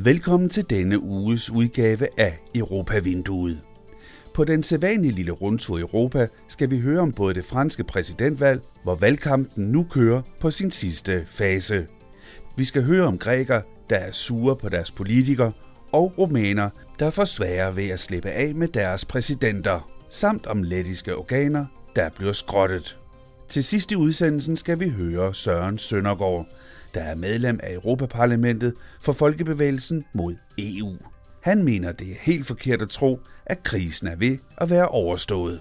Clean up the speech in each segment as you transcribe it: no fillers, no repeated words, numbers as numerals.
Velkommen til denne uges udgave af Europa-vinduet. På den sædvanlige lille rundtur i Europa skal vi høre om både det franske præsidentvalg, hvor valgkampen nu kører på sin sidste fase. Vi skal høre om grækere, der er sure på deres politikere, og rumæner, der får sværere ved at slippe af med deres præsidenter, samt om lettiske organer, der bliver skrottet. Til sidst i udsendelsen skal vi høre Søren Søndergaard, der er medlem af Europaparlamentet for Folkebevægelsen mod EU. Han mener, det er helt forkert at tro, at krisen er ved at være overstået.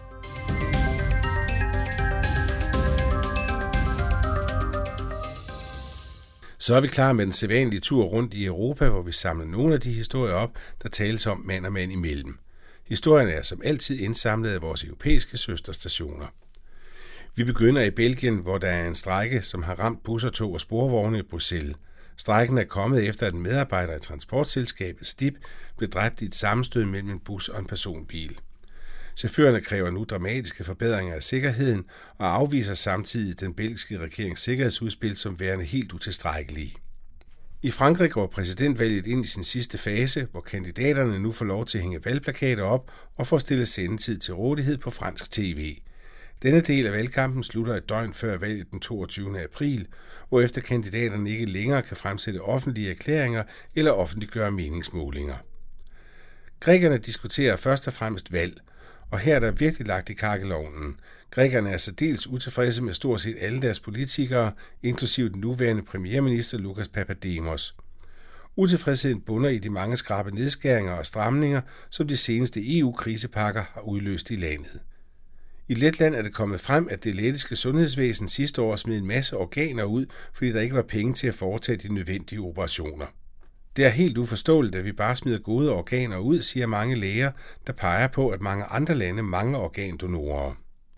Så er vi klar med den sædvanlige tur rundt i Europa, hvor vi samler nogle af de historier op, der tales om mand og mand imellem. Historierne er som altid indsamlet af vores europæiske søsterstationer. Vi begynder i Belgien, hvor der er en strejke, som har ramt busser, tog og sporvogne i Bruxelles. Strejken er kommet efter, at en medarbejder i transportselskabet STIB blev dræbt i et sammenstød mellem en bus og en personbil. Chaufførerne kræver nu dramatiske forbedringer af sikkerheden og afviser samtidig den belgiske regerings sikkerhedsudspil som værende helt utilstrækkelige. I Frankrig går præsidentvalget ind i sin sidste fase, hvor kandidaterne nu får lov til at hænge valgplakater op og får stillet sendetid til rådighed på fransk tv. Denne del af valgkampen slutter et døgn før valget den 22. april, hvorefter kandidaterne ikke længere kan fremsætte offentlige erklæringer eller offentliggøre meningsmålinger. Grækerne diskuterer først og fremmest valg, og her er der virkelig lagt i kakkelovnen. Grækerne er særdeles utilfredse med stort set alle deres politikere, inklusive den nuværende premierminister Lukas Papademos. Utilfredsheden bunder i de mange skrappe nedskæringer og stramninger, som de seneste EU-krisepakker har udløst i landet. I Letland er det kommet frem, at det lettiske sundhedsvæsen sidste år smed en masse organer ud, fordi der ikke var penge til at foretage de nødvendige operationer. Det er helt uforståeligt, at vi bare smider gode organer ud, siger mange læger, der peger på, at mange andre lande mangler organdonorer.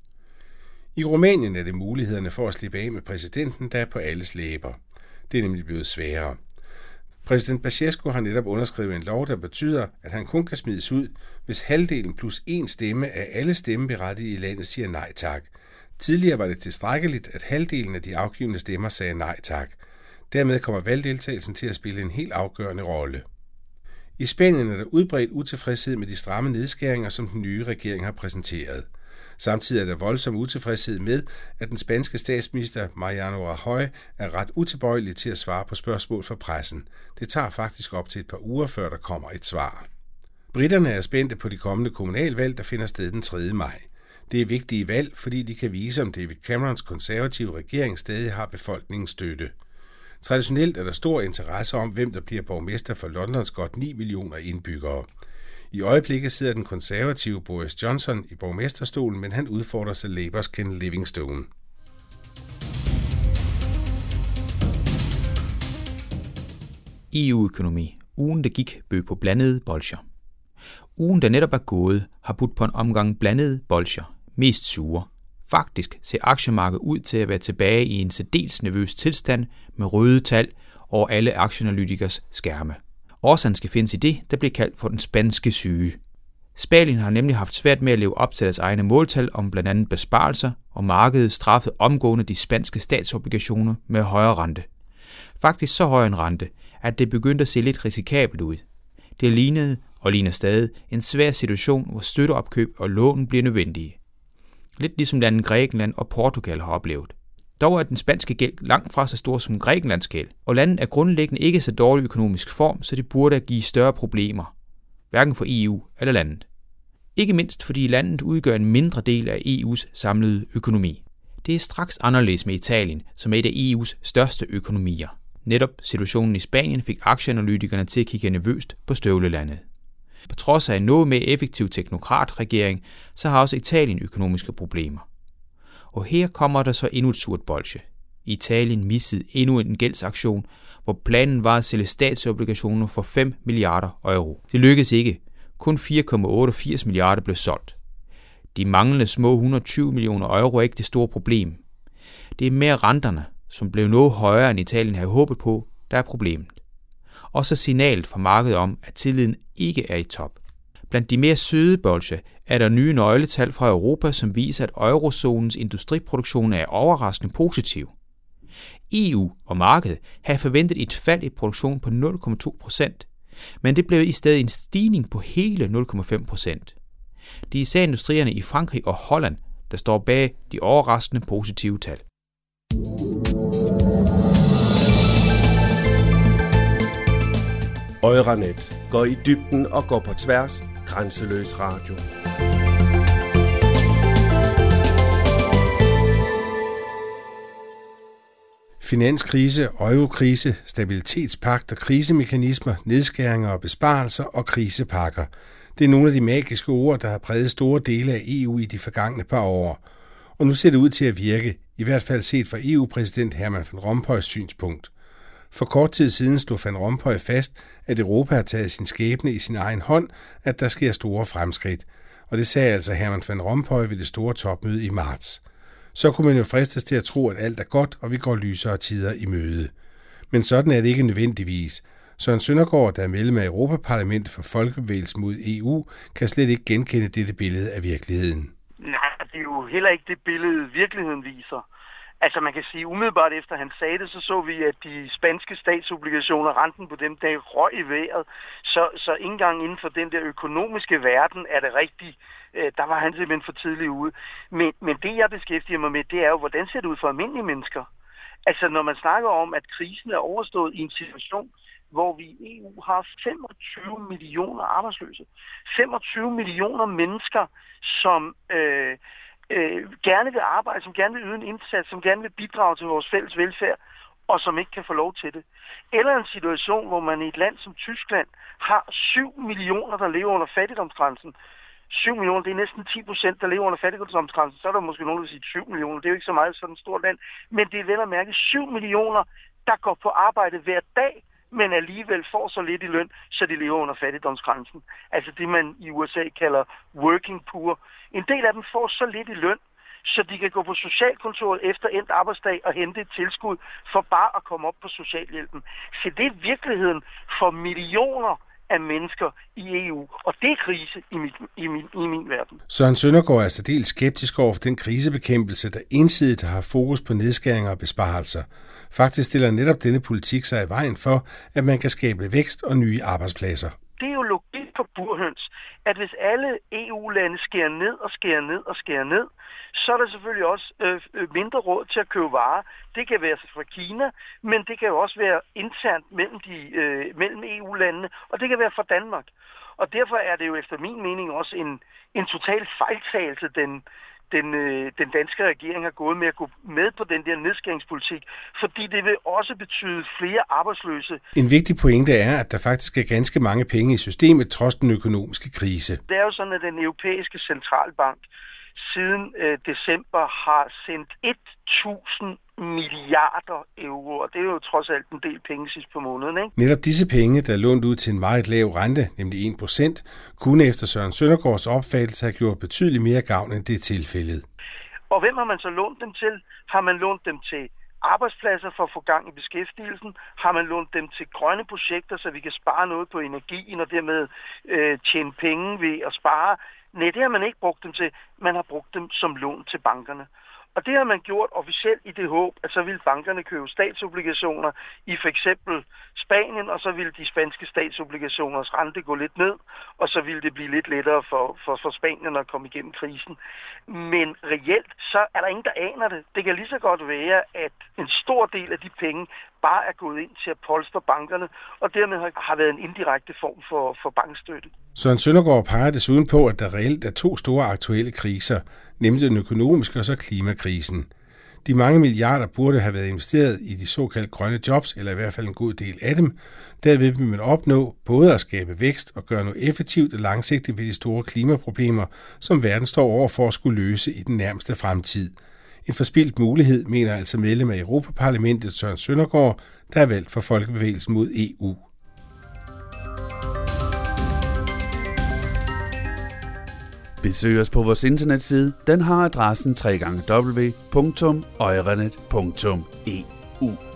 I Rumænien er det mulighederne for at slippe af med præsidenten, der er på alles læber. Det er nemlig blevet sværere. Præsident Băsescu har netop underskrevet en lov, der betyder, at han kun kan smides ud, hvis halvdelen plus en stemme af alle stemmeberettigede i landet siger nej tak. Tidligere var det tilstrækkeligt, at halvdelen af de afgivne stemmer sagde nej tak. Dermed kommer valgdeltagelsen til at spille en helt afgørende rolle. I Spanien er der udbredt utilfredshed med de stramme nedskæringer, som den nye regering har præsenteret. Samtidig er der voldsom utilfredshed med, at den spanske statsminister Mariano Rajoy er ret utilbøjelig til at svare på spørgsmål fra pressen. Det tager faktisk op til et par uger, før der kommer et svar. Briterne er spændte på de kommende kommunalvalg, der finder sted den 3. maj. Det er vigtige valg, fordi de kan vise, om David Camerons konservative regering stadig har befolkningens støtte. Traditionelt er der stor interesse om, hvem der bliver borgmester for Londons godt 9 millioner indbyggere. I øjeblikket sidder den konservative Boris Johnson i borgmesterstolen, men han udfordrer sig Labours Ken Livingstone. EU-økonomi. Ugen, der gik, bød på blandede bolsjer. Ugen, der netop er gået, har budt på en omgang blandede bolsjer. Mest sure. Faktisk ser aktiemarkedet ud til at være tilbage i en særdeles nervøs tilstand med røde tal over alle aktieanalytikers skærme. Årsagen skal findes i det, der bliver kaldt for den spanske syge. Spanien har nemlig haft svært med at leve op til deres egne måltal om blandt andet besparelser, og markedet straffede omgående de spanske statsobligationer med højere rente. Faktisk så høj en rente, at det begyndte at se lidt risikabelt ud. Det lignede, og ligner stadig, en svær situation, hvor støtteopkøb og lån bliver nødvendige. Lidt ligesom landet Grækenland og Portugal har oplevet. Dog er den spanske gæld langt fra så stor som Grækenlands gæld, og landet er grundlæggende ikke så dårlig økonomisk form, så det burde give større problemer, hverken for EU eller landet. Ikke mindst fordi landet udgør en mindre del af EU's samlede økonomi. Det er straks anderledes med Italien, som er et af EU's største økonomier. Netop situationen i Spanien fik aktieanalytikerne til at kigge nervøst på støvlelandet. På trods af en noget mere effektiv teknokratregering, så har også Italien økonomiske problemer. Og her kommer der så endnu et surt bolsje. Italien missede endnu en gældsaktion, hvor planen var at sælge statsobligationer for 5 milliarder euro. Det lykkedes ikke. Kun 4,88 milliarder blev solgt. De manglende små 120 millioner euro er ikke det store problem. Det er mere renterne, som blev noget højere end Italien havde håbet på, der er problemet. Og så signalet fra markedet om, at tilliden ikke er i top. Blandt de mere søde bolsjer er der nye nøgletal fra Europa, som viser, at eurozonens industriproduktion er overraskende positiv. EU og markedet havde forventet et fald i produktion på 0,2%, men det blev i stedet en stigning på hele 0,5%. Det er især industrierne i Frankrig og Holland, der står bag de overraskende positive tal. Euranet går i dybden og går på tværs. Grænseløs radio. Finanskrise, eurokrise, stabilitetspagt og krisemekanismer, nedskæringer og besparelser og krisepakker. Det er nogle af de magiske ord, der har præget store dele af EU i de forgangne par år. Og nu ser det ud til at virke, i hvert fald set fra EU-præsident Herman van Rompuys synspunkt. For kort tid siden stod Van Rompuy fast, at Europa har taget sin skæbne i sin egen hånd, at der sker store fremskridt. Og det sagde altså Herman van Rompuy ved det store topmøde i marts. Så kunne man jo fristes til at tro, at alt er godt, og vi går lysere tider i møde. Men sådan er det ikke nødvendigvis. Søren Søndergaard, der er medlem af Europaparlamentet for Folkebevægelsen mod EU, kan slet ikke genkende dette billede af virkeligheden. Nej, det er jo heller ikke det billede, virkeligheden viser. Altså man kan sige, umiddelbart efter han sagde det, så vi, at de spanske statsobligationer, renten på dem, der røg i vejret. Så ikke engang inden for den der økonomiske verden er det rigtigt. Der var han simpelthen for tidligt ude. Men det, jeg beskæftiger mig med, det er jo, hvordan ser det ud for almindelige mennesker? Altså når man snakker om, at krisen er overstået i en situation, hvor vi i EU har 25 millioner arbejdsløse. 25 millioner mennesker, som gerne vil arbejde, som gerne vil yde en indsats, som gerne vil bidrage til vores fælles velfærd, og som ikke kan få lov til det. Eller en situation, hvor man i et land som Tyskland har 7 millioner, der lever under fattigdomsgrænsen. 7 millioner, det er næsten 10%, der lever under fattigdomsgrænsen. Så er der måske nogen, der siger 7 millioner. Det er jo ikke så meget sådan et stort land. Men det er vel at mærke 7 millioner, der går på arbejde hver dag, men alligevel får så lidt i løn, så de lever under fattigdomsgrænsen. Altså det, man i USA kalder working poor. En del af dem får så lidt i løn, så de kan gå på socialkontoret efter endt arbejdsdag og hente et tilskud for bare at komme op på socialhjælpen. Så det er virkeligheden for millioner af mennesker i EU, og det er krise i min verden. Søren Søndergaard er særdeles skeptisk over for den krisebekæmpelse, der ensidigt har fokus på nedskæringer og besparelser. Faktisk stiller netop denne politik sig i vejen for, at man kan skabe vækst og nye arbejdspladser. Det er jo logik for burhøns, at hvis alle EU-lande skærer ned og skærer ned og skærer ned, så er der selvfølgelig også mindre råd til at købe varer. Det kan være fra Kina, men det kan jo også være internt mellem EU-landene, og det kan være fra Danmark. Og derfor er det jo efter min mening også en total fejltagelse, den danske regering har gået med at gå med på den der nedskæringspolitik, fordi det vil også betyde flere arbejdsløse. En vigtig pointe er, at der faktisk er ganske mange penge i systemet, trods den økonomiske krise. Det er jo sådan, at den europæiske centralbank siden december har sendt 1.000 milliarder euro, og det er jo trods alt en del penge sidst på måneden, ikke? Netop disse penge, der er lånt ud til en meget lav rente, nemlig 1%, kunne efter Søren Søndergaards opfattelse have gjort betydeligt mere gavn, end det er tilfældet. Og hvem har man så lånt dem til? Har man lånt dem til arbejdspladser for at få gang i beskæftigelsen? Har man lånt dem til grønne projekter, så vi kan spare noget på energien og dermed tjene penge ved at spare? Nej, det har man ikke brugt dem til. Man har brugt dem som lån til bankerne. Og det har man gjort officielt i det håb, at så ville bankerne købe statsobligationer i for eksempel Spanien, og så ville de spanske statsobligationers rente gå lidt ned, og så ville det blive lidt lettere for Spanien at komme igennem krisen. Men reelt, så er der ingen, der aner det. Det kan lige så godt være, at en stor del af de penge bare er gået ind til at polstre bankerne, og dermed har været en indirekte form for bankstøtte. Søren Søndergaard peger desuden på, at der reelt er to store aktuelle kriser, nemlig den økonomiske og så klimakrisen. De mange milliarder burde have været investeret i de såkaldte grønne jobs, eller i hvert fald en god del af dem. Derved vil man opnå både at skabe vækst og gøre noget effektivt og langsigtigt ved de store klimaproblemer, som verden står over for at skulle løse i den nærmeste fremtid. En forspildt mulighed, mener altså medlem af Europaparlamentet Søren Søndergaard, der er valgt for Folkebevægelsen mod EU. Besøg os på vores internetside. Den har adressen www.euranet.eu.